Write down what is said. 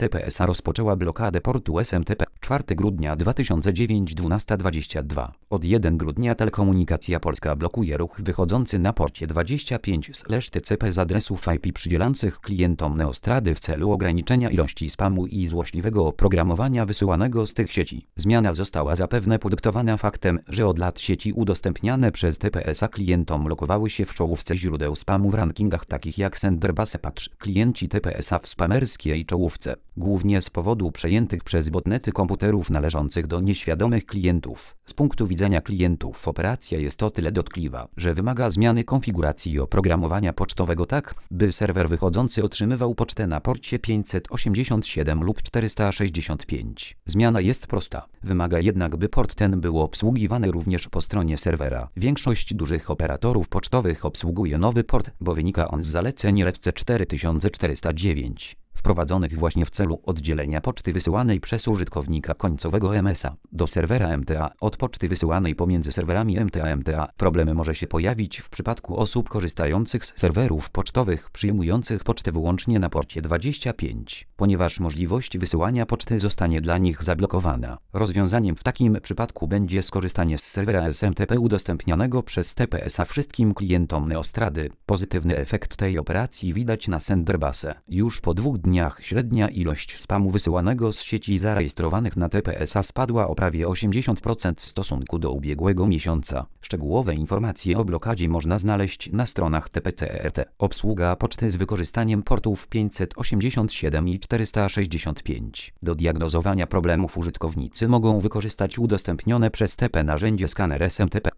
TPS-a rozpoczęła blokadę portu SMTP 4 grudnia 2009 12:22. Od 1 grudnia Telekomunikacja Polska blokuje ruch wychodzący na porcie 25/TCP z adresów IP przydzielających klientom Neostrady w celu ograniczenia ilości spamu i złośliwego oprogramowania wysyłanego z tych sieci. Zmiana została zapewne podyktowana faktem, że od lat sieci udostępniane przez TPS-a klientom lokowały się w czołówce źródeł spamu w rankingach takich jak SendRBase. Patrz, klienci TPS-a w spamerskiej czołówce, głównie z powodu przejętych przez botnety komputerów należących do nieświadomych klientów. Z punktu widzenia klientów operacja jest o tyle dotkliwa, że wymaga zmiany konfiguracji oprogramowania pocztowego tak, by serwer wychodzący otrzymywał pocztę na porcie 587 lub 465. Zmiana jest prosta, wymaga jednak, by port ten był obsługiwany również po stronie serwera. Większość dużych operatorów pocztowych obsługuje nowy port, bo wynika on z zaleceń RFC 4409. Wprowadzonych właśnie w celu oddzielenia poczty wysyłanej przez użytkownika końcowego MSA do serwera MTA od poczty wysyłanej pomiędzy serwerami MTA. Problemy może się pojawić w przypadku osób korzystających z serwerów pocztowych przyjmujących pocztę wyłącznie na porcie 25, ponieważ możliwość wysyłania poczty zostanie dla nich zablokowana. Rozwiązaniem w takim przypadku będzie skorzystanie z serwera SMTP udostępnianego przez TPS-a wszystkim klientom Neostrady. Pozytywny efekt tej operacji widać na SendRBase. Już po 2 dniach średnia ilość spamu wysyłanego z sieci zarejestrowanych na TPS-a spadła o prawie 80% w stosunku do ubiegłego miesiąca. Szczegółowe informacje o blokadzie można znaleźć na stronach TPCRT. Obsługa poczty z wykorzystaniem portów 587 i 465. Do diagnozowania problemów użytkownicy mogą wykorzystać udostępnione przez TP narzędzie skaner SMTP.